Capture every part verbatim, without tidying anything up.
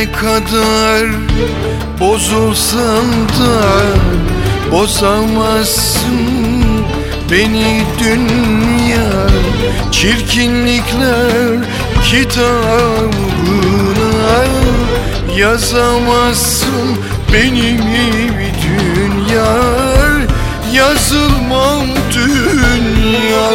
Ne kadar bozulsam da bozamazsın beni dünya. Çirkinlikler kitabına yazamazsın benim dünya. Yazılmam dünya.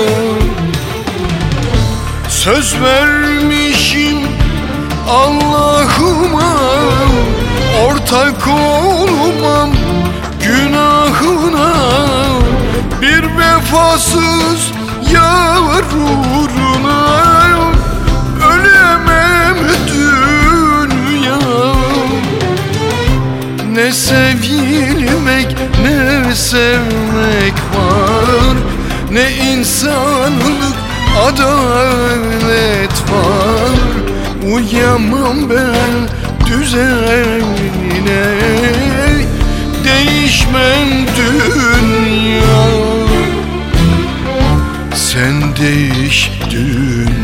Söz vermişim Allah'ıma, ortak olmam günahına. Bir vefasız yar uğruna ölemem dünya. Ne sevilmek ne sevmek var, ne insanlık adalet var. Uyamam ben düzenine, değişmem dünya. Sen değiş dünya.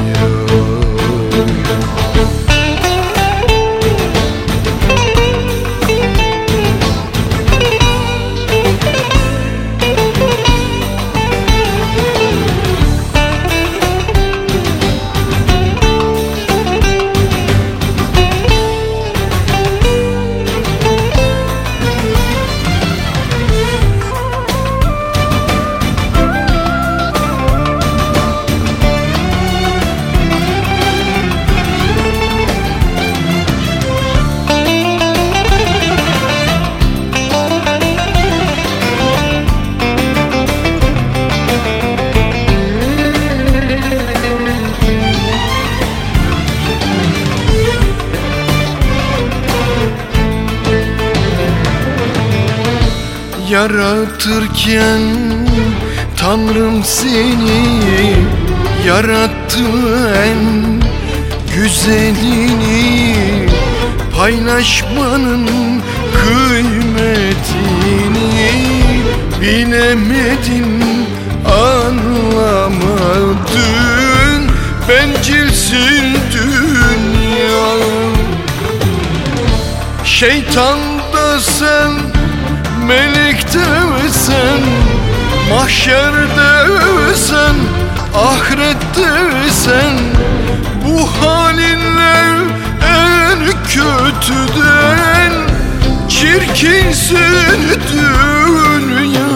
Yaratırken Tanrım seni yarattı, en güzelini. Paylaşmanın kıymetini bilemedin, anlamadın. Bencilsin dünya. Şeytan da sen, melek de sen, mahşerde sen, ahirette sen. Bu halinle en kötüden çirkinsin dünya.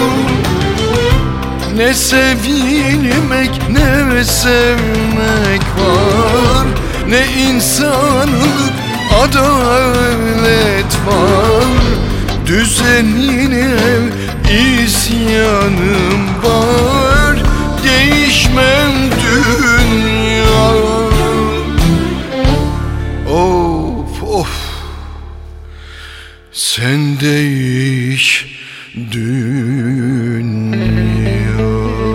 Ne sevilmek ne sevmek var, ne insanlık adalet var. Düzenine isyanım var, değişmem dünya. Of of, sen değiş dünya.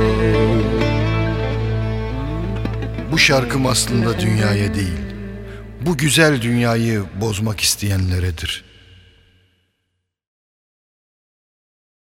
Bu şarkım aslında dünyaya değil, bu güzel dünyayı bozmak isteyenleredir.